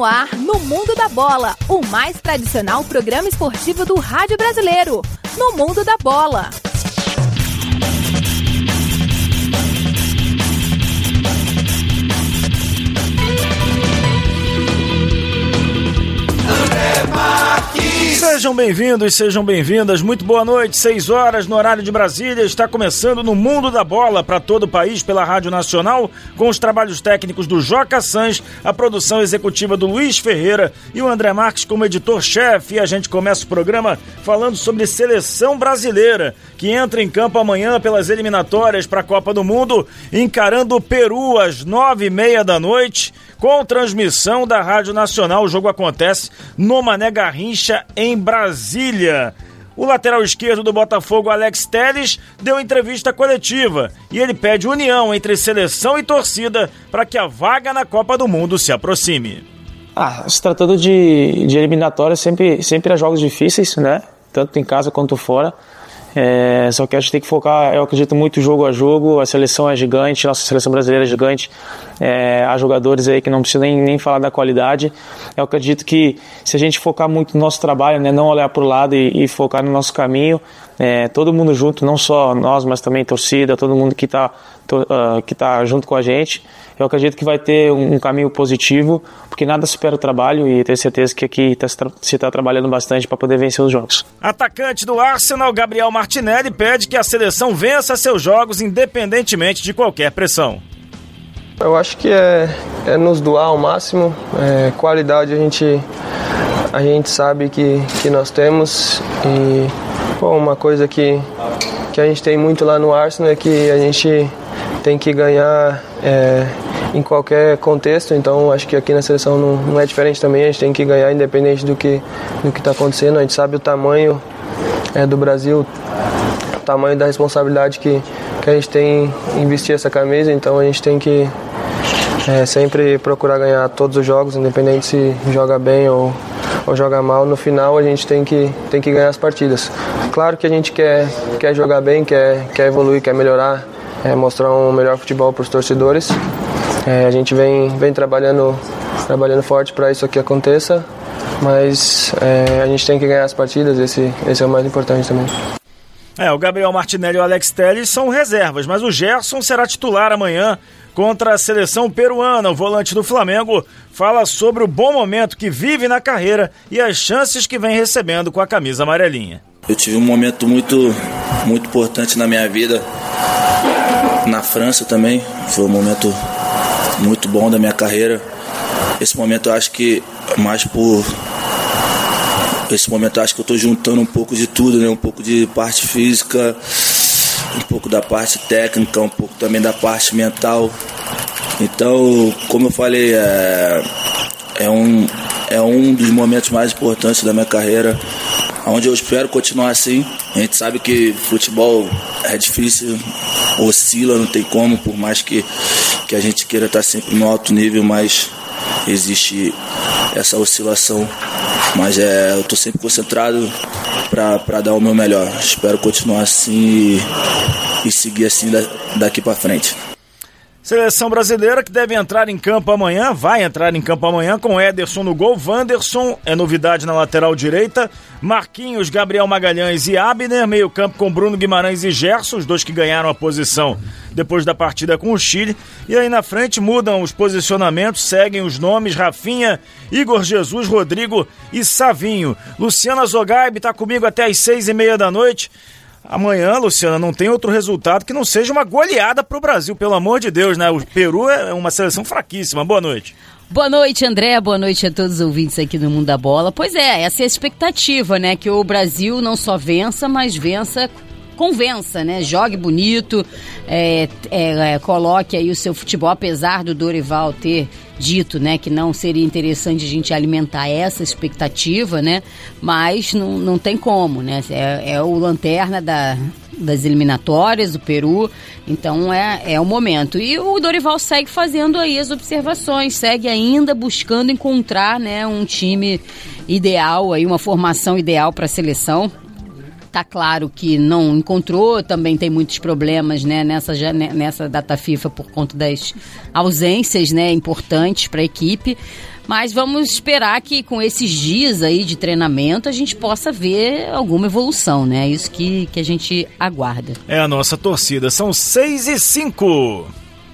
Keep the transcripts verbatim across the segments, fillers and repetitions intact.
no ar, no Mundo da Bola, o mais tradicional programa esportivo do rádio brasileiro. No Mundo da Bola. Sejam bem-vindos, sejam bem-vindas, muito boa noite, seis horas no horário de Brasília, está começando no Mundo da Bola para todo o país pela Rádio Nacional, com os trabalhos técnicos do Joca Sanz, a produção executiva do Luiz Ferreira e o André Marques como editor-chefe. E a gente começa o programa falando sobre seleção brasileira, que entra em campo amanhã pelas eliminatórias para a Copa do Mundo, encarando o Peru às nove e meia da noite, com transmissão da Rádio Nacional. O jogo acontece no Mané Garrincha, em Brasília. O lateral esquerdo do Botafogo, Alex Telles, deu entrevista coletiva e ele pede união entre seleção e torcida para que a vaga na Copa do Mundo se aproxime. Ah, se tratando de, de eliminatórias, sempre, sempre há jogos difíceis, né? Tanto em casa quanto fora. É, só que a gente tem que focar, eu acredito muito jogo a jogo. A seleção é gigante, nossa seleção brasileira é gigante. É, há jogadores aí que não precisa nem, nem falar da qualidade. Eu acredito que se a gente focar muito no nosso trabalho, né, não olhar para o lado e, e focar no nosso caminho, é, todo mundo junto, não só nós, mas também torcida, todo mundo que está uh, que tá junto com a gente, eu acredito que vai ter um, um caminho positivo, porque nada supera o trabalho e tenho certeza que aqui tá, se está trabalhando bastante para poder vencer os jogos. Atacante do Arsenal, Gabriel Martinelli, pede que a seleção vença seus jogos independentemente de qualquer pressão. Eu acho que é, é nos doar ao máximo. É, qualidade a gente, a gente sabe que, que nós temos. E bom, uma coisa que, que a gente tem muito lá no Arsenal é que a gente tem que ganhar é, em qualquer contexto. Então acho que aqui na seleção não, não é diferente também. A gente tem que ganhar independente do que do que está acontecendo. A gente sabe o tamanho é, do Brasil, o tamanho da responsabilidade que, que a gente tem em vestir essa camisa. Então a gente tem que É, sempre procurar ganhar todos os jogos, independente se joga bem ou, ou joga mal. No final a gente tem que, tem que ganhar as partidas. Claro que a gente quer, quer jogar bem, quer, quer evoluir, quer melhorar, é, mostrar um melhor futebol para os torcedores. É, a gente vem, vem trabalhando, trabalhando forte para isso aqui aconteça, mas é, a gente tem que ganhar as partidas, esse, esse é o mais importante também. É, o Gabriel Martinelli e o Alex Telles são reservas, mas o Gerson será titular amanhã contra a seleção peruana. O volante do Flamengo fala sobre o bom momento que vive na carreira e as chances que vem recebendo com a camisa amarelinha. Eu tive um momento muito, muito importante na minha vida, na França também. Foi um momento muito bom da minha carreira. Esse momento eu acho que mais por... Esse momento eu acho que eu estou juntando um pouco de tudo, né? Um pouco de parte física, um pouco da parte técnica, um pouco também da parte mental. Então, como eu falei, é, é, um, é um dos momentos mais importantes da minha carreira, onde eu espero continuar assim. A gente sabe que futebol é difícil, oscila, não tem como, por mais que, que a gente queira estar sempre no alto nível, mas existe essa oscilação. Mas é, eu estou sempre concentrado para dar o meu melhor. Espero continuar assim e, e seguir assim da, daqui para frente. Seleção brasileira que deve entrar em campo amanhã, vai entrar em campo amanhã com Ederson no gol, Wanderson é novidade na lateral direita, Marquinhos, Gabriel Magalhães e Abner, meio campo com Bruno Guimarães e Gerson, os dois que ganharam a posição depois da partida com o Chile, e aí na frente mudam os posicionamentos, seguem os nomes Rafinha, Igor Jesus, Rodrigo e Savinho. Luciana Zogaib está comigo até às seis e meia da noite. Amanhã, Luciana, não tem outro resultado que não seja uma goleada pro Brasil, pelo amor de Deus, né? O Peru é uma seleção fraquíssima. Boa noite. Boa noite, André. Boa noite a todos os ouvintes aqui do Mundo da Bola. Pois é, essa é a expectativa, né? Que o Brasil não só vença, mas vença, convença, né? Jogue bonito, é, é, é, coloque aí o seu futebol, apesar do Dorival ter dito, né, que não seria interessante a gente alimentar essa expectativa, né, mas não, não tem como, né, é, é o lanterna da, das eliminatórias, o Peru, então é, é o momento. E o Dorival segue fazendo aí as observações, segue ainda buscando encontrar, né, um time ideal, aí, uma formação ideal para a seleção. Tá claro que não encontrou, também tem muitos problemas, né, nessa, nessa data FIFA por conta das ausências, né, importantes para a equipe, Mas vamos esperar que com esses dias aí de treinamento a gente possa ver alguma evolução, né? Isso que, que a gente aguarda. É a nossa torcida. São seis e cinco.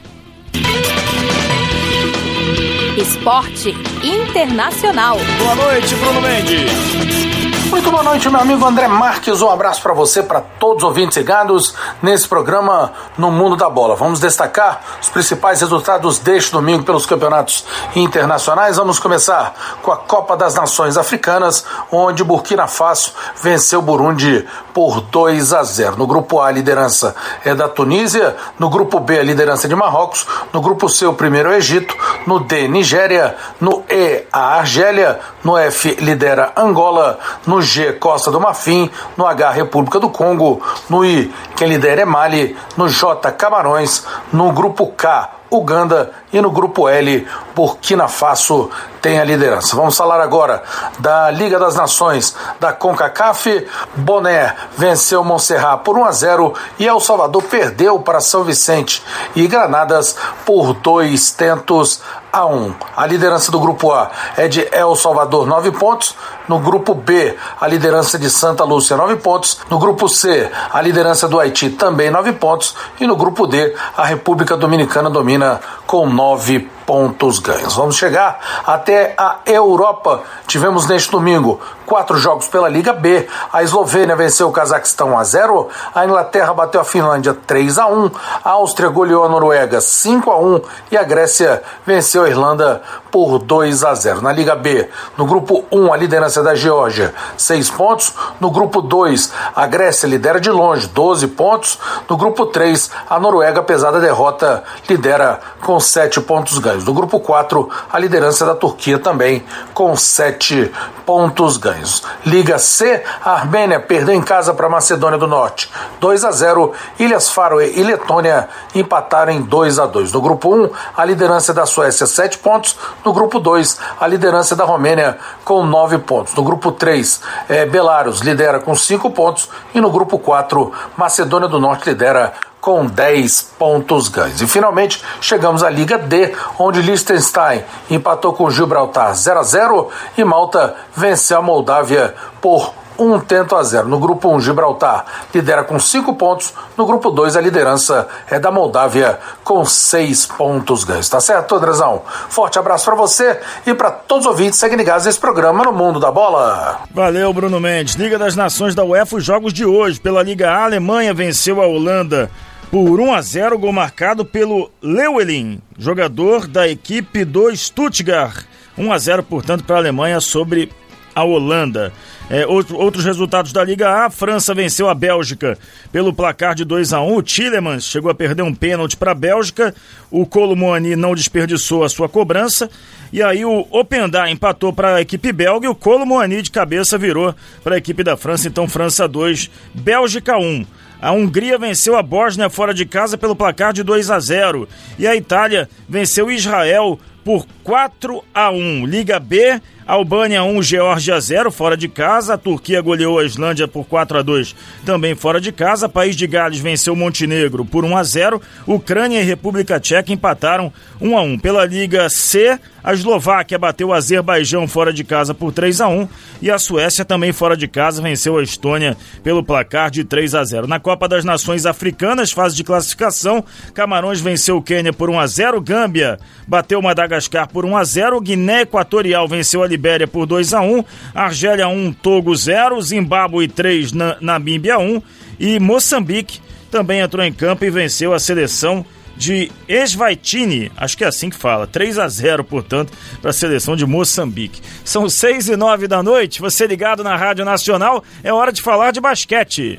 Esporte Internacional. Boa noite, Bruno Mendes. Muito boa noite, meu amigo André Marques. Um abraço para você, para todos os ouvintes ligados nesse programa No Mundo da Bola. Vamos destacar os principais resultados deste domingo pelos campeonatos internacionais. Vamos começar com a Copa das Nações Africanas, onde Burkina Faso venceu o Burundi por dois a zero. No grupo A, a liderança é da Tunísia. No grupo B, a liderança é de Marrocos. No grupo C, o primeiro é o Egito. No D, Nigéria. No E, a Argélia. No F, lidera Angola. No G, Costa do Marfim. No H, República do Congo. No I, quem lidera é Mali. No J, Camarões. No grupo K, Uganda, e no grupo L, Burkina Faso tem a liderança. Vamos falar agora da Liga das Nações da CONCACAF. Boné venceu Montserrat por um a zero e El Salvador perdeu para São Vicente e Granadas por dois tentos a um. A liderança do grupo A é de El Salvador, nove pontos. No grupo B, a liderança de Santa Lúcia, nove pontos. No grupo C, a liderança do Haiti, também nove pontos. E no grupo D, a República Dominicana domina com nove pontos ganhos. Vamos chegar até a Europa. Tivemos neste domingo quatro jogos pela Liga B. A Eslovênia venceu o Cazaquistão um a zero. A Inglaterra bateu a Finlândia três a um. A Áustria goleou a Noruega cinco a um. E a Grécia venceu a Irlanda por dois a zero. Na Liga B, no grupo um, a liderança da Geórgia, seis pontos. No grupo dois, a Grécia lidera de longe, doze pontos. No grupo três, a Noruega, apesar da derrota, lidera com sete pontos ganhos. No grupo quatro, a liderança da Turquia também com sete pontos ganhos. Liga C, a Armênia perdeu em casa para a Macedônia do Norte, dois a zero. Ilhas Faroe e Letônia empataram em dois a dois. No grupo um, a liderança da Suécia, sete pontos. No grupo dois, a liderança da Romênia com nove pontos. No grupo três, é, Belarus lidera com cinco pontos. E no grupo quatro, Macedônia do Norte lidera com dez pontos ganhos. E finalmente chegamos à Liga D, onde Liechtenstein empatou com Gibraltar zero a zero e Malta venceu a Moldávia por um tento a zero. No grupo um, Gibraltar lidera com cinco pontos. No grupo dois, a liderança é da Moldávia com seis pontos ganhos. Tá certo, Andrezão? Forte abraço para você e para todos os ouvintes. Seguem ligados nesse programa No Mundo da Bola. Valeu, Bruno Mendes. Liga das Nações da UEFA, os jogos de hoje. Pela Liga A, a Alemanha venceu a Holanda por um a zero, gol marcado pelo Lewelyn, jogador da equipe do Stuttgart. um a zero, portanto, para a Alemanha sobre a Holanda. É, outro, outros resultados da Liga A: a França venceu a Bélgica pelo placar de dois a um. O Tielemans chegou a perder um pênalti para a Bélgica. O Kolo Muani não desperdiçou a sua cobrança. E aí o Openda empatou para a equipe belga e o Kolo Muani de cabeça virou para a equipe da França. Então, França dois, Bélgica um. A Hungria venceu a Bósnia fora de casa pelo placar de dois a zero. E a Itália venceu Israel por quatro a um. Liga B, Albânia um, Geórgia zero, fora de casa. A Turquia goleou a Islândia por quatro a dois, também fora de casa. País de Gales venceu Montenegro por um a zero. Ucrânia e República Tcheca empataram um a um. Pela Liga C, a Eslováquia bateu o Azerbaijão fora de casa por três a um. E a Suécia, também fora de casa, venceu a Estônia pelo placar de três a zero. Na Copa das Nações Africanas, fase de classificação, Camarões venceu o Quênia por um a zero. Gâmbia bateu Madagascar por um a zero. Guiné Equatorial venceu a Libéria por dois a um. Argélia um, Togo zero. Zimbábue três, Namíbia um. E Moçambique também entrou em campo e venceu a seleção de Eswatini, acho que é assim que fala, três a zero, portanto, para a seleção de Moçambique. São seis e nove da noite, você ligado na Rádio Nacional, é hora de falar de basquete.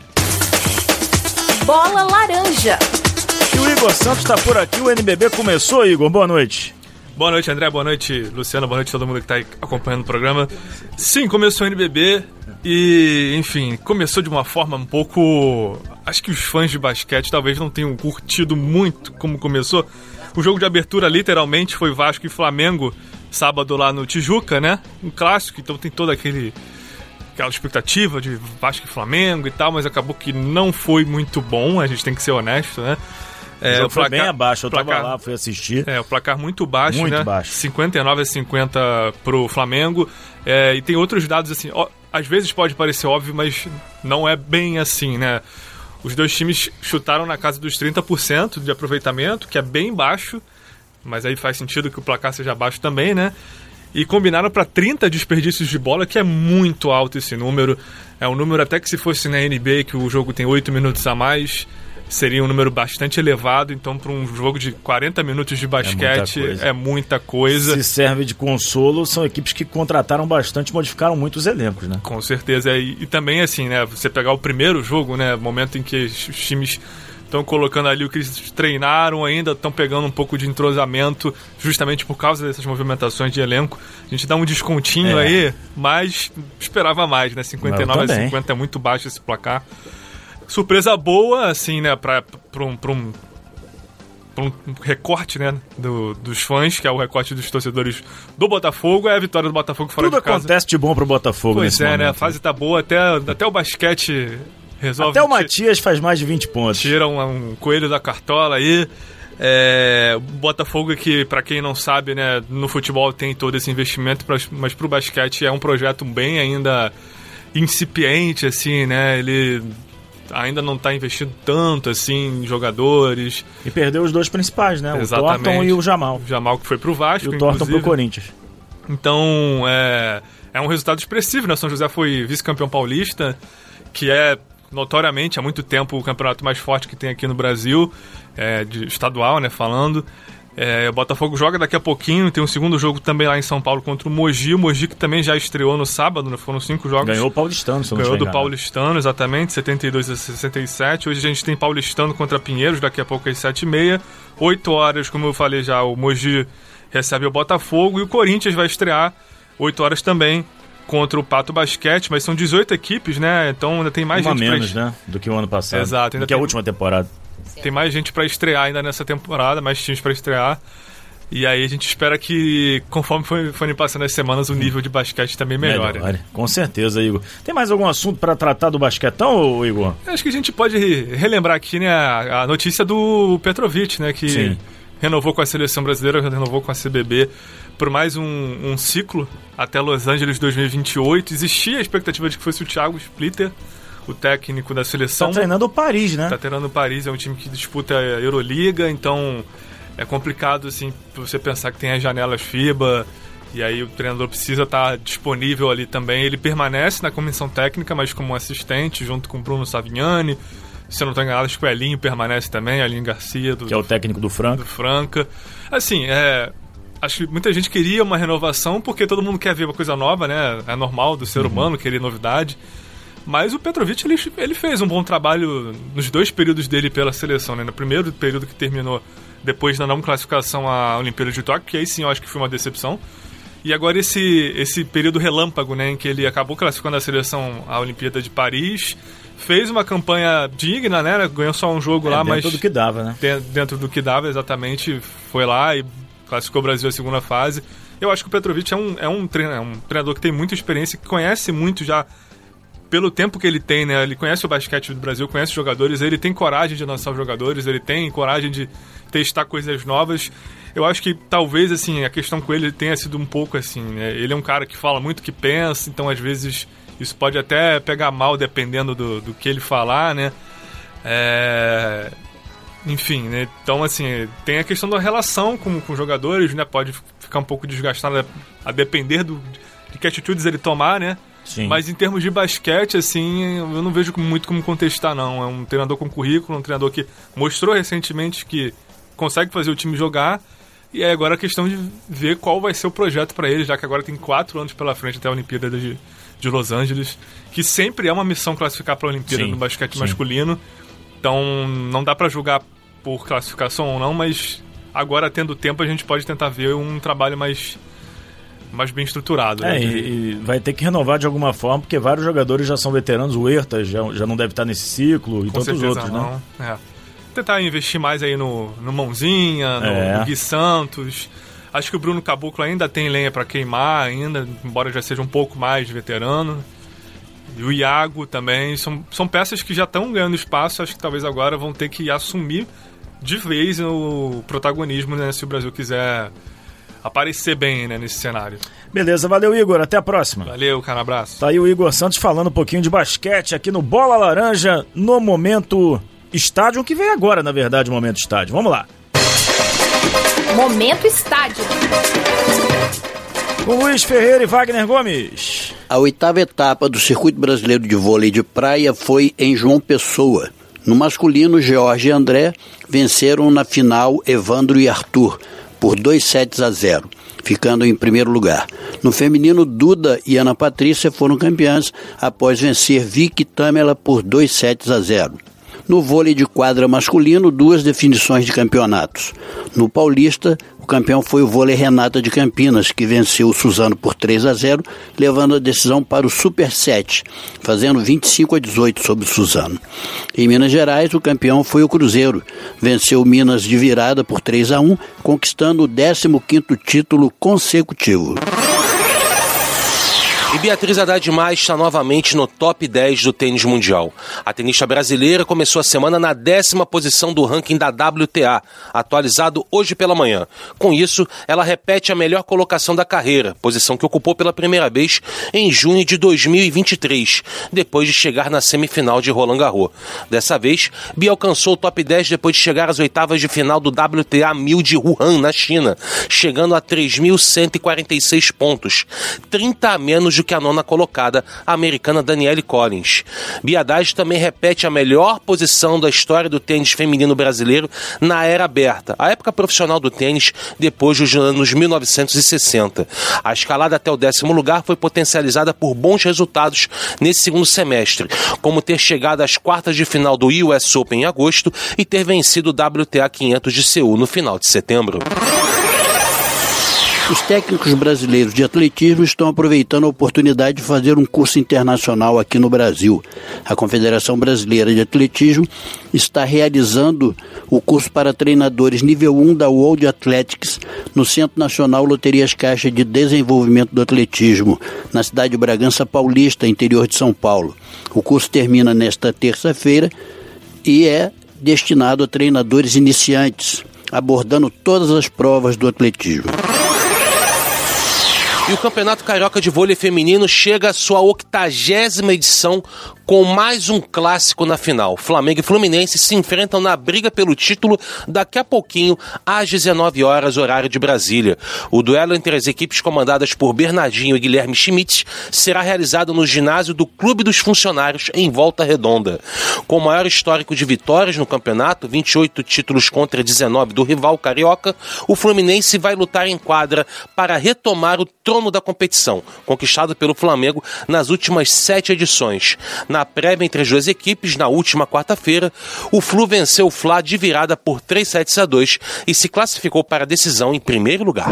Bola Laranja. E o Igor Santos está por aqui, o N B B começou, Igor, boa noite. Boa noite, André, boa noite, Luciano, boa noite a todo mundo que está acompanhando o programa. Sim, começou o N B B e, enfim, começou de uma forma um pouco... Acho que os fãs de basquete talvez não tenham curtido muito como começou. O jogo de abertura, literalmente, foi Vasco e Flamengo, sábado lá no Tijuca, né? Um clássico, então tem toda aquele, aquela expectativa de Vasco e Flamengo e tal, mas acabou que não foi muito bom, a gente tem que ser honesto, né? É, o jogo o foi placar, bem abaixo, eu placar, tava lá, fui assistir. É, o placar muito baixo, muito né? baixo. cinquenta e nove a cinquenta pro Flamengo. É, e tem outros dados assim, ó, às vezes pode parecer óbvio, mas não é bem assim, né? Os dois times chutaram na casa dos trinta por cento de aproveitamento, que é bem baixo, mas aí faz sentido que o placar seja baixo também, né? E combinaram para trinta desperdícios de bola, que é muito alto esse número. É um número até que se fosse na N B A, que o jogo tem oito minutos a mais, seria um número bastante elevado. Então, para um jogo de quarenta minutos de basquete, é muita, é muita coisa. Se serve de consolo, são equipes que contrataram bastante, modificaram muito os elencos, né? Com certeza. E, e também, assim, né, você pegar o primeiro jogo, né, momento em que os times estão colocando ali o que eles treinaram ainda, estão pegando um pouco de entrosamento, justamente por causa dessas movimentações de elenco. A gente dá um descontinho é. aí, mas esperava mais, né? cinquenta e nove a cinquenta é muito baixo esse placar. Surpresa boa, assim, né, para um, pra um, pra um recorte, né, do, dos fãs, que é o recorte dos torcedores do Botafogo, é a vitória do Botafogo fora Tudo de casa. Tudo acontece de bom pro Botafogo pois nesse é, momento. né, a fase tá boa, até, até o basquete resolve... Até o Matias faz mais de vinte pontos. Tira um, um coelho da cartola aí. É, o Botafogo, que para quem não sabe, né, no futebol tem todo esse investimento, mas pro basquete é um projeto bem ainda incipiente, assim, né, ele... ainda não está investindo tanto assim em jogadores. E perdeu os dois principais, né? Exatamente. O Thornton e o Jamal. O Jamal que foi pro Vasco, e o Thornton pro Corinthians. Então, é, é um resultado expressivo, né? São José foi vice-campeão paulista, que é notoriamente há muito tempo o campeonato mais forte que tem aqui no Brasil, é, de estadual, né? Falando. É, o Botafogo joga daqui a pouquinho, tem um segundo jogo também lá em São Paulo contra o Mogi. O Mogi que também já estreou no sábado, né? Foram cinco jogos. Ganhou o Paulistano, se eu não Ganhou do enganado. Paulistano, exatamente, setenta e dois a sessenta e sete. Hoje a gente tem Paulistano contra Pinheiros, daqui a pouco às sete e meia. oito horas, como eu falei já, o Mogi recebe o Botafogo e o Corinthians vai estrear oito horas também contra o Pato Basquete, mas são dezoito equipes, né? Então ainda tem mais Uma gente menos, pra... né? Do que o ano passado. Exato. Do que tem... a última temporada. Tem mais gente para estrear ainda nessa temporada, mais times para estrear. E aí a gente espera que, conforme forem passando as semanas, o nível de basquete também melhore. Melhore. Com certeza, Igor. Tem mais algum assunto para tratar do basquetão, Igor? Acho que a gente pode relembrar aqui, né, a, a notícia do Petrovic, né, que Sim. renovou com a seleção brasileira, renovou com a C B B por mais um, um ciclo até Los Angeles dois mil e vinte e oito. Existia a expectativa de que fosse o Thiago Splitter, o técnico da seleção. Tá treinando o Paris, né? Tá treinando o Paris, é um time que disputa a Euroliga, então... É complicado, assim, você pensar que tem as janelas FIBA e aí o treinador precisa estar disponível ali também. Ele permanece na comissão técnica, mas como assistente, junto com o Bruno Savignani. Se eu não estou enganado, acho que o Elinho permanece também, Elinho Garcia. Do, que é o técnico do Franca. Do Franca. Assim, é, acho que muita gente queria uma renovação porque todo mundo quer ver uma coisa nova, né? É normal do ser uhum. humano querer novidade. Mas o Petrovic, ele, ele fez um bom trabalho nos dois períodos dele pela seleção, né? No primeiro período que terminou depois da não classificação à Olimpíada de Tóquio, que aí sim eu acho que foi uma decepção. E agora esse, esse período relâmpago, né, em que ele acabou classificando a seleção à Olimpíada de Paris, fez uma campanha digna, né, ganhou só um jogo é, lá, dentro mas... Dentro do que dava, né? Dentro do que dava, exatamente, foi lá e classificou o Brasil à segunda fase. Eu acho que o Petrovic é um, é um, treinador, é um treinador que tem muita experiência, que conhece muito já... Pelo tempo que ele tem, né? Ele conhece o basquete do Brasil, conhece os jogadores, ele tem coragem de lançar os jogadores, ele tem coragem de testar coisas novas. Eu acho que talvez, assim, a questão com ele tenha sido um pouco assim, né? Ele é um cara que fala muito o que pensa, então às vezes isso pode até pegar mal dependendo do, do que ele falar, né? É... Enfim, né? Então, assim, tem a questão da relação com, com os jogadores, né? Pode ficar um pouco desgastada a depender do, de que atitudes ele tomar, né? Sim. Mas em termos de basquete, assim, eu não vejo muito como contestar, não. É um treinador com currículo, um treinador que mostrou recentemente que consegue fazer o time jogar. E é agora a questão de ver qual vai ser o projeto para ele, já que agora tem quatro anos pela frente até a Olimpíada de, de Los Angeles, que sempre é uma missão classificar para a Olimpíada sim, no basquete sim. masculino. Então não dá para julgar por classificação ou não, mas agora, tendo tempo, a gente pode tentar ver um trabalho mais... mais bem estruturado. É, né? e, e vai ter que renovar de alguma forma, porque vários jogadores já são veteranos, o Huertas já, já não deve estar nesse ciclo, e com tantos outros, não. né? É. Tentar investir mais aí no, no Mãozinha, no, é. no Gui Santos. Acho que o Bruno Caboclo ainda tem lenha para queimar, ainda, embora já seja um pouco mais veterano. E o Iago também. São, são peças que já estão ganhando espaço, acho que talvez agora vão ter que assumir de vez o protagonismo, né, se o Brasil quiser aparecer bem, né, nesse cenário. Beleza, valeu, Igor, até a próxima. Valeu, cara, abraço. Tá aí o Igor Santos falando um pouquinho de basquete aqui no Bola Laranja, no Momento Estádio, que vem agora, na verdade, o Momento Estádio. Vamos lá. Momento Estádio. Com Luiz Ferreira e Wagner Gomes. A oitava etapa do Circuito Brasileiro de Vôlei de Praia foi em João Pessoa. No masculino, George e André venceram na final Evandro e Arthur por dois sets a zero, ficando em primeiro lugar. No feminino, Duda e Ana Patrícia foram campeãs após vencer Vicky e Tamela por dois sets a zero. No vôlei de quadra masculino, duas definições de campeonatos. No Paulista, o campeão foi o vôlei Renata de Campinas, que venceu o Suzano por três a zero, levando a decisão para o Super Set, fazendo vinte e cinco a dezoito sobre o Suzano. Em Minas Gerais, o campeão foi o Cruzeiro, venceu o Minas de virada por três a um, conquistando o décimo quinto título consecutivo. E Beatriz Haddad Maia está novamente no top dez do tênis mundial. A tenista brasileira começou a semana na décima posição do ranking da W T A, atualizado hoje pela manhã. Com isso, ela repete a melhor colocação da carreira, posição que ocupou pela primeira vez em junho de dois mil e vinte e três, depois de chegar na semifinal de Roland Garros. Dessa vez, Bia alcançou o top dez depois de chegar às oitavas de final do W T A mil de Wuhan, na China, chegando a três mil cento e quarenta e seis pontos, trinta a menos do que a nona colocada, a americana Danielle Collins. Bia Haddad também repete a melhor posição da história do tênis feminino brasileiro na era aberta, a época profissional do tênis depois dos anos mil novecentos e sessenta. A escalada até o décimo lugar foi potencializada por bons resultados nesse segundo semestre, como ter chegado às quartas de final do U S Open em agosto e ter vencido o W T A quinhentos de Seul no final de setembro. Os técnicos brasileiros de atletismo estão aproveitando a oportunidade de fazer um curso internacional aqui no Brasil. A Confederação Brasileira de Atletismo está realizando o curso para treinadores nível um da World Athletics no Centro Nacional Loterias Caixa de Desenvolvimento do Atletismo, na cidade de Bragança Paulista, interior de São Paulo. O curso termina nesta terça-feira e é destinado a treinadores iniciantes, abordando todas as provas do atletismo. E o Campeonato Carioca de Vôlei Feminino chega à sua octagésima edição com mais um clássico na final. Flamengo e Fluminense se enfrentam na briga pelo título daqui a pouquinho, às dezenove horas, horário de Brasília. O duelo entre as equipes comandadas por Bernardinho e Guilherme Schmitz será realizado no ginásio do Clube dos Funcionários, em Volta Redonda. Com o maior histórico de vitórias no campeonato, vinte e oito títulos contra dezenove do rival carioca, o Fluminense vai lutar em quadra para retomar o trono da competição, conquistado pelo Flamengo nas últimas sete edições. Na prévia entre as duas equipes, na última quarta-feira, o Flu venceu o Fla de virada por três sets a dois e se classificou para a decisão em primeiro lugar.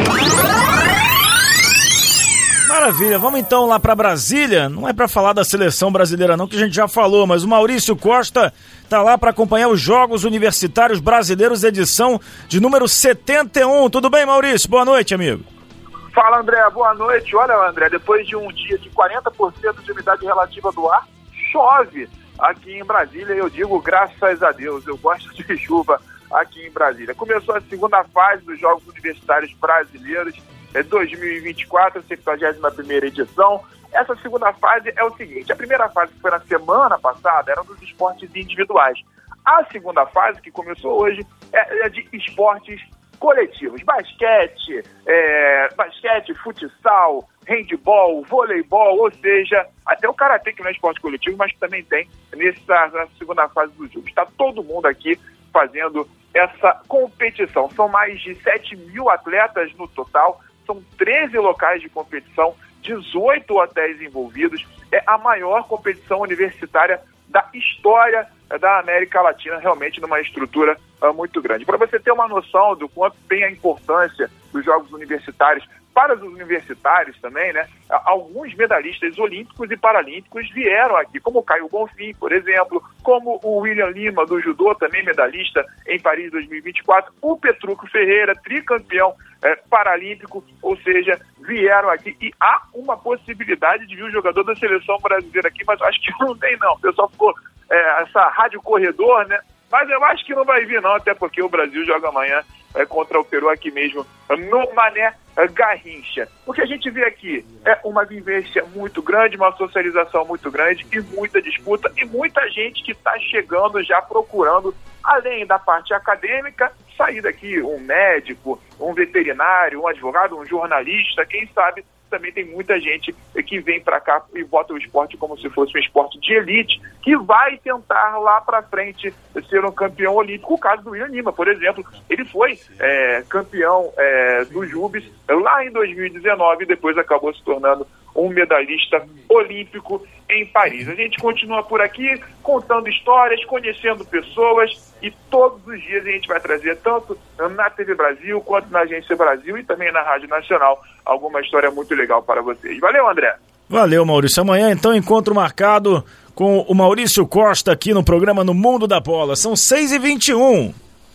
Maravilha, vamos então lá para Brasília. Não é para falar da seleção brasileira não, que a gente já falou, mas o Maurício Costa tá lá para acompanhar os Jogos Universitários Brasileiros, edição de número setenta e um. Tudo bem, Maurício? Boa noite, amigo. Fala, André, boa noite. Olha, André, depois de um dia de quarenta por cento de umidade relativa do ar, chove aqui em Brasília. Eu digo graças a Deus, eu gosto de chuva aqui em Brasília. Começou a segunda fase dos Jogos Universitários Brasileiros é dois mil e vinte e quatro, setenta e primeira edição. Essa segunda fase é o seguinte: a primeira fase, que foi na semana passada, era dos esportes individuais. A segunda fase, que começou hoje, é de esportes coletivos: basquete, é, basquete, futsal, handebol, voleibol, ou seja, até o karatê, que não é esporte coletivo, mas que também tem nessa, nessa segunda fase do jogo. Está todo mundo aqui fazendo essa competição. São mais de sete mil atletas no total, são treze locais de competição, dezoito hotéis envolvidos. É a maior competição universitária da história da América Latina, realmente numa estrutura uh, muito grande. Para você ter uma noção do quanto tem a importância dos Jogos Universitários para os universitários também, né? Alguns medalhistas olímpicos e paralímpicos vieram aqui, como o Caio Bonfim, por exemplo, como o William Lima, do judô, também medalhista em Paris dois mil e vinte e quatro, o Petrucco Ferreira, tricampeão é, paralímpico, ou seja, vieram aqui. E há uma possibilidade de vir um jogador da seleção brasileira aqui, mas acho que não tem não. O pessoal ficou, é, essa rádio corredor, né? Mas eu acho que não vai vir não, até porque o Brasil joga amanhã é, contra o Peru aqui mesmo, no Mané Garrincha. O que a gente vê aqui é uma vivência muito grande, uma socialização muito grande e muita disputa e muita gente que está chegando já procurando, além da parte acadêmica, sair daqui um médico, um veterinário, um advogado, um jornalista, quem sabe também tem muita gente que vem para cá e bota o esporte como se fosse um esporte de elite, que vai tentar lá para frente ser um campeão olímpico. O caso do William Lima, por exemplo, ele foi é, campeão é, do Jubes lá em dois mil e dezenove e depois acabou se tornando um medalhista olímpico em Paris. A gente continua por aqui contando histórias, conhecendo pessoas e todos os dias a gente vai trazer tanto na T V Brasil quanto na Agência Brasil e também na Rádio Nacional alguma história muito legal para vocês. Valeu, André! Valeu, Maurício. Amanhã, então, encontro marcado com o Maurício Costa aqui no programa No Mundo da Bola. São seis e vinte e um.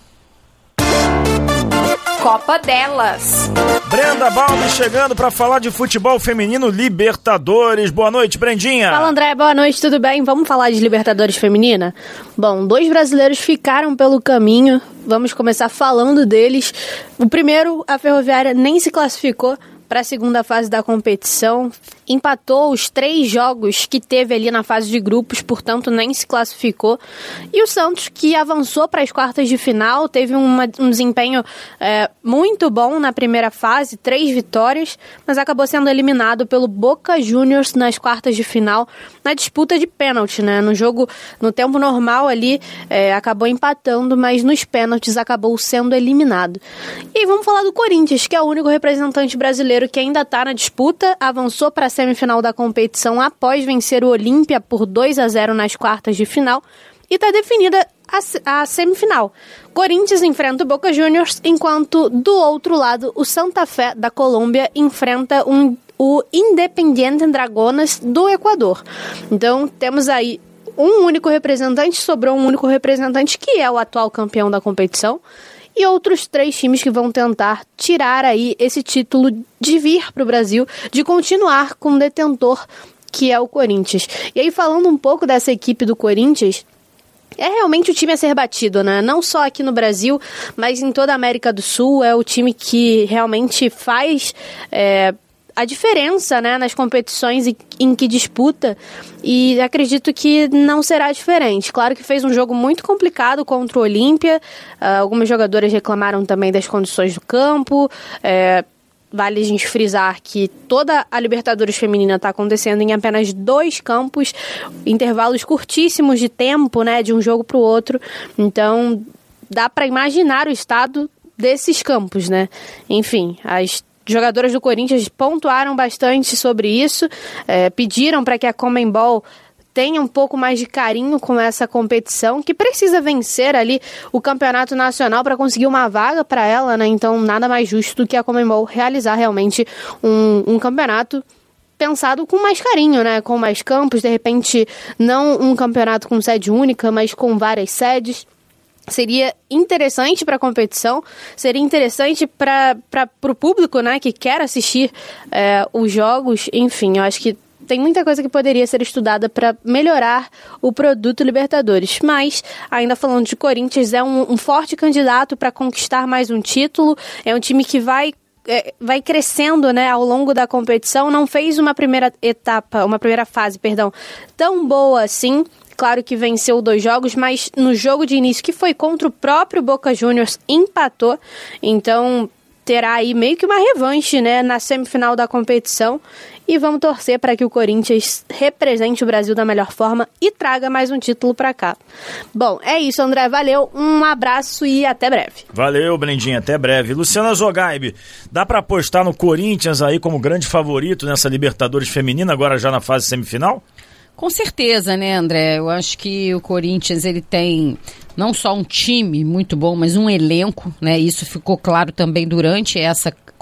Copa delas. Brenda Balbi chegando para falar de futebol feminino Libertadores. Boa noite, Brendinha. Fala, André. Boa noite, tudo bem? Vamos falar de Libertadores feminina? Bom, dois brasileiros ficaram pelo caminho. Vamos começar falando deles. O primeiro, a Ferroviária nem se classificou para a segunda fase da competição, empatou os três jogos que teve ali na fase de grupos, portanto nem se classificou. E o Santos, que avançou para as quartas de final, teve uma, um desempenho é, muito bom na primeira fase, três vitórias, mas acabou sendo eliminado pelo Boca Juniors nas quartas de final, na disputa de pênalti, né? No jogo, no tempo normal ali, é, acabou empatando, mas nos pênaltis acabou sendo eliminado. E vamos falar do Corinthians, que é o único representante brasileiro que ainda está na disputa, avançou para a semifinal da competição após vencer o Olímpia por dois a zero nas quartas de final e está definida a, a semifinal. Corinthians enfrenta o Boca Juniors, enquanto do outro lado o Santa Fé da Colômbia enfrenta um, o Independiente Dragonas do Equador. Então temos aí um único representante, sobrou um único representante que é o atual campeão da competição. E outros três times que vão tentar tirar aí esse título de vir para o Brasil, de continuar com o detentor, que é o Corinthians. E aí, falando um pouco dessa equipe do Corinthians, é realmente o time a ser batido, né? Não só aqui no Brasil, mas em toda a América do Sul. É o time que realmente faz É, a diferença, né, nas competições em que disputa, e acredito que não será diferente. Claro que fez um jogo muito complicado contra o Olímpia, uh, algumas jogadoras reclamaram também das condições do campo, é, vale a gente frisar que toda a Libertadores feminina está acontecendo em apenas dois campos, intervalos curtíssimos de tempo, né, de um jogo para o outro, então dá para imaginar o estado desses campos, né? Enfim, as jogadoras do Corinthians pontuaram bastante sobre isso, é, pediram para que a Conmebol tenha um pouco mais de carinho com essa competição, que precisa vencer ali o campeonato nacional para conseguir uma vaga para ela, né? Então nada mais justo do que a Conmebol realizar realmente um, um campeonato pensado com mais carinho, né? Com mais campos, de repente não um campeonato com sede única, mas com várias sedes. Seria interessante para a competição, seria interessante para o público, né, que quer assistir é, os jogos. Enfim, eu acho que tem muita coisa que poderia ser estudada para melhorar o produto Libertadores. Mas, ainda falando de Corinthians, é um, um forte candidato para conquistar mais um título. É um time que vai É, vai crescendo, né, ao longo da competição. Não fez uma primeira etapa, uma primeira fase, perdão, tão boa assim. Claro que venceu dois jogos, mas no jogo de início, que foi contra o próprio Boca Juniors, empatou. Então terá aí meio que uma revanche, né, na semifinal da competição. E vamos torcer para que o Corinthians represente o Brasil da melhor forma e traga mais um título para cá. Bom, é isso, André. Valeu, um abraço e até breve. Valeu, Brendinha, até breve. Luciana Zogaib, dá para apostar no Corinthians aí como grande favorito nessa Libertadores feminina, agora já na fase semifinal? Com certeza, né, André? Eu acho que o Corinthians, ele tem não só um time muito bom, mas um elenco, né? Isso ficou claro também durante essa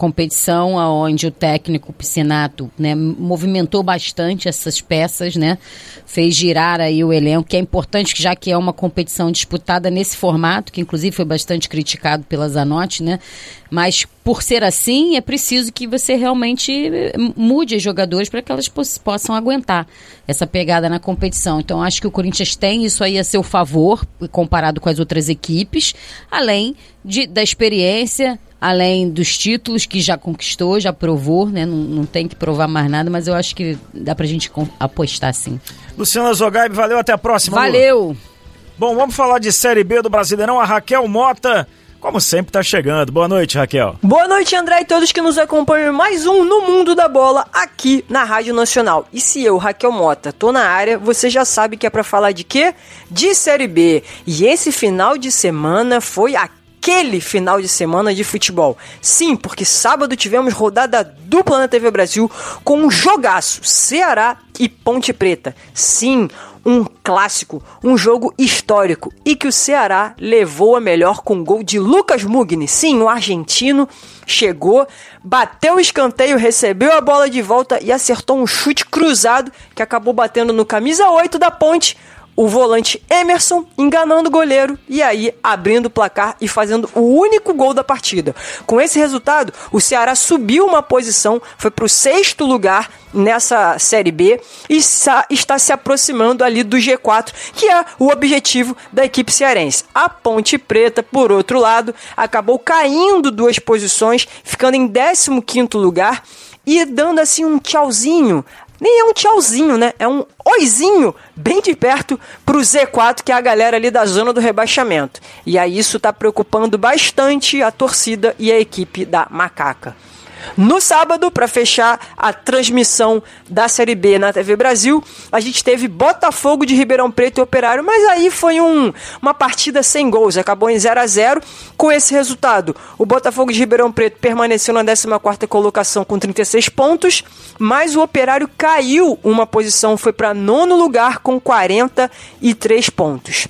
competição, onde o técnico Piscinato, né, movimentou bastante essas peças, né, fez girar aí o elenco, que é importante, já que é uma competição disputada nesse formato, que inclusive foi bastante criticado pela Zanotti, né, mas por ser assim, é preciso que você realmente mude os jogadores para que elas possam aguentar essa pegada na competição. Então, acho que o Corinthians tem isso aí a seu favor, comparado com as outras equipes, além de, da experiência, além dos títulos que já conquistou, já provou, né? Não, não tem que provar mais nada, mas eu acho que dá pra gente apostar sim. Luciana Zogaib, valeu, até a próxima. Valeu! Lu. Bom, vamos falar de Série B do Brasileirão. A Raquel Mota, como sempre, tá chegando. Boa noite, Raquel. Boa noite, André, e todos que nos acompanham em mais um No Mundo da Bola, aqui na Rádio Nacional. E se eu, Raquel Mota, tô na área, você já sabe que é pra falar de quê? De Série B. E esse final de semana foi aqui. Aquele final de semana de futebol. Sim, porque sábado tivemos rodada dupla na T V Brasil com um jogaço, Ceará e Ponte Preta. Sim, um clássico, um jogo histórico e que o Ceará levou a melhor com o gol de Lucas Mugni. Sim, o argentino chegou, bateu o escanteio, recebeu a bola de volta e acertou um chute cruzado que acabou batendo no camisa oito da Ponte, o volante Emerson, enganando o goleiro e aí abrindo o placar e fazendo o único gol da partida. Com esse resultado, o Ceará subiu uma posição, foi para o sexto lugar nessa Série B e está se aproximando ali do G quatro, que é o objetivo da equipe cearense. A Ponte Preta, por outro lado, acabou caindo duas posições, ficando em décimo quinto lugar e dando assim um tchauzinho. Nem é um tchauzinho, né? É um oizinho bem de perto pro Z quatro, que é a galera ali da zona do rebaixamento. E aí isso tá preocupando bastante a torcida e a equipe da Macaca. No sábado, para fechar a transmissão da Série B na T V Brasil, a gente teve Botafogo de Ribeirão Preto e Operário, mas aí foi um, uma partida sem gols, acabou em zero a zero. Com esse resultado, o Botafogo de Ribeirão Preto permaneceu na décima quarta colocação com trinta e seis pontos, mas o Operário caiu uma posição, foi para nono lugar com quarenta e três pontos.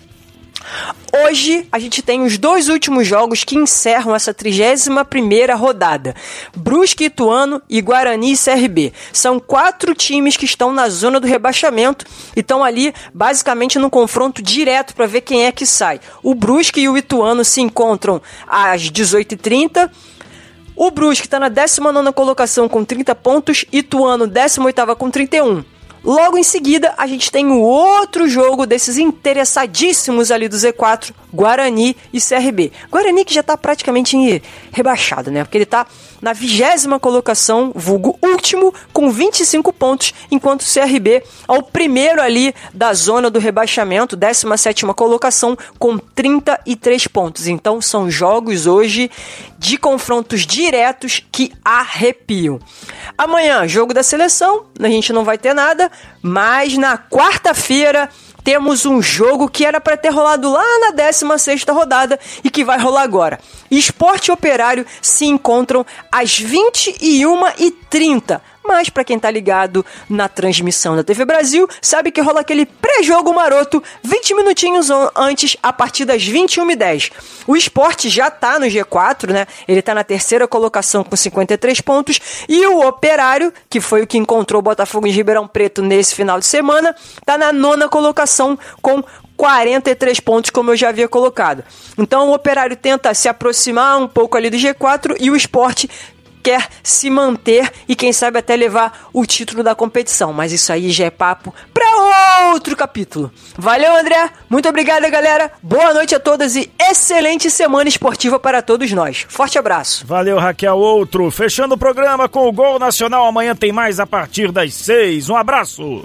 Hoje a gente tem os dois últimos jogos que encerram essa trigésima primeira rodada. Brusque, Ituano e Guarani e C R B. São quatro times que estão na zona do rebaixamento e estão ali basicamente no confronto direto para ver quem é que sai. O Brusque e o Ituano se encontram às dezoito e trinta. O Brusque está na décima nona colocação com trinta pontos, Ituano décima oitava com trinta e um. Logo em seguida, a gente tem o outro jogo desses interessadíssimos ali do Z quatro, Guarani e C R B. Guarani que já está praticamente rebaixado, né? Porque ele está na vigésima colocação, vulgo último, com vinte e cinco pontos, enquanto o C R B é o primeiro ali da zona do rebaixamento, décima sétima colocação, com trinta e três pontos. Então, são jogos hoje de confrontos diretos que arrepiam. Amanhã, jogo da seleção, a gente não vai ter nada, mas na quarta-feira temos um jogo que era para ter rolado lá na décima sexta rodada e que vai rolar agora. Sport e Operário se encontram às vinte e uma e trinta. Mas para quem tá ligado na transmissão da T V Brasil, sabe que rola aquele pré-jogo maroto vinte minutinhos antes, a partir das vinte e uma e dez. O Sport já tá no G quatro, né? Ele tá na terceira colocação com cinquenta e três pontos. E o Operário, que foi o que encontrou o Botafogo de Ribeirão Preto nesse final de semana, tá na nona colocação com quarenta e três pontos, como eu já havia colocado. Então o Operário tenta se aproximar um pouco ali do G quatro e o Sport quer se manter e quem sabe até levar o título da competição, mas isso aí já é papo para outro capítulo. Valeu, André, muito obrigado, galera, boa noite a todas e excelente semana esportiva para todos nós. Forte abraço. Valeu, Raquel. Outro, fechando o programa com o Gol Nacional, amanhã tem mais a partir das seis. Um abraço.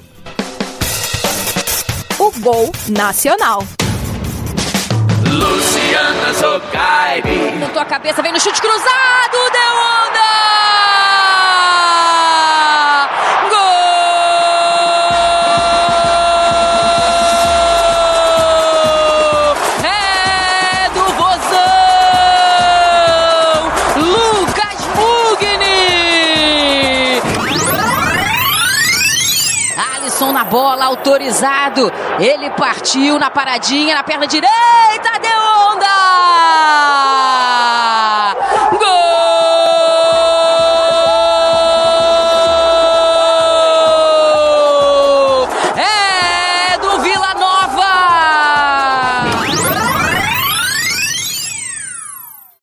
O Gol Nacional. Luciana Zogaib. Na tua cabeça, vem no chute cruzado, deu onda! Gol! É do Vozão! Lucas Mugni! Alisson na bola, autorizado. Ele partiu na paradinha, na perna direita, deu onda!